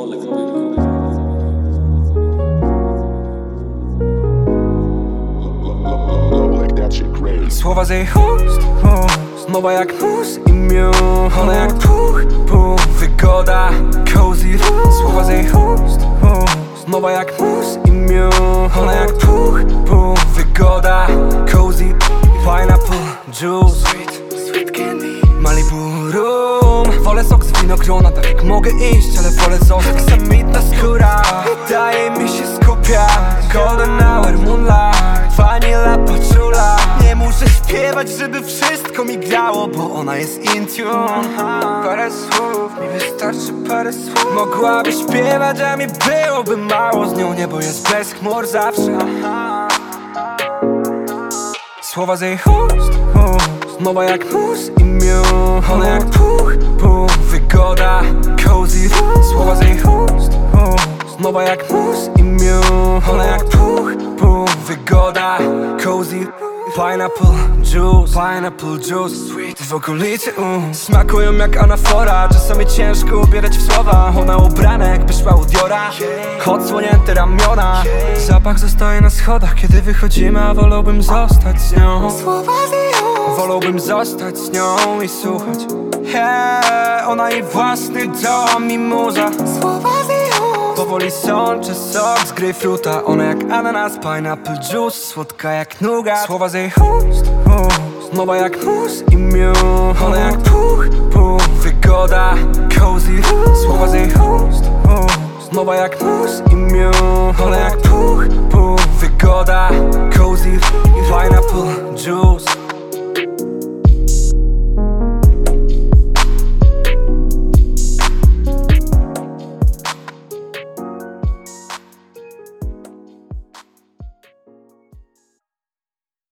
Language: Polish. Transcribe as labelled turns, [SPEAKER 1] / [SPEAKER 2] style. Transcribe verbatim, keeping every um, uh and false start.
[SPEAKER 1] Słowa z jej ust, ust, nowa jak mus i miód. Ona jak puch, puch, wygoda, cozy. Słowa z jej ust, ust, nowa jak mus i miód. Ona jak puch, puch, wygoda, cozy. Pineapple juice, sweet, sweet candy, Malibu rum. Wolę sok z winogrona, tak jak mogę iść, ale wolę zostać. Aksamitna skóra, daje mi się skupiać. Golden hour, moonlight, vanilla paczula. Nie muszę śpiewać, żeby wszystko mi grało, bo ona jest in tune. Parę słów, mi wystarczy parę słów. Mogłaby śpiewać, a mi byłoby mało. Z nią niebo jest bez chmur zawsze. Słowa z jej ust, ust, nowa jak mus i miód. Ona jak puch, puch, wygoda, cozy. Słowa z jej ust, ust, nowa jak mus i miód. Ona jak puch, puch, wygoda, cozy. Pineapple juice, pineapple juice, sweet. W okolicy um, smakują jak anafora. Czasami ciężko ubierać w słowa. Ona ubrana jakby szła u Diora. Odsłonięte ramiona. Zapach zostaje na schodach, kiedy wychodzimy, a wolałbym zostać z nią. Wolałbym zostać z nią i słuchać. Hey, ona jej własny dom i muza. Powoli sączę sok z grejpfruta. Ona jak ananas, pineapple juice, słodka jak nougat. Słowa z jej ust, ust, nowa jak mus i miód. Ona jak puch, puch, wygoda, cozy. Słowa z jej ust, ust, nowa jak mus i miód. Ona jak puch, puch, wygoda, cozy. Pineapple juice.